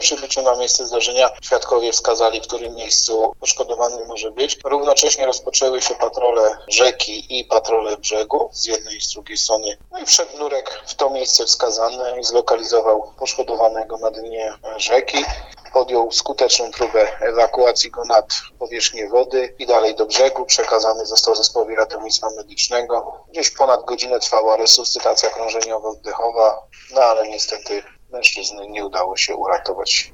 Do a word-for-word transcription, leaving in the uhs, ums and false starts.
przybyciu na miejsce zdarzenia świadkowie wskazali, w którym miejscu poszkodowany może być. Równocześnie rozpoczęły się patrole rzeki i patrole brzegu z jednej i z drugiej strony. No i wszedł Nurek w to miejsce wskazane i zlokalizował poszkodowanego na dnie rzeki. Podjął skuteczną próbę ewakuacji go nad powierzchnię wody i dalej do brzegu. Przekazany został zespołowi ratownictwa medycznego. Gdzieś ponad godzinę trwała resuscytacja krążeniowo-oddechowa, no ale niestety mężczyzny nie udało się uratować.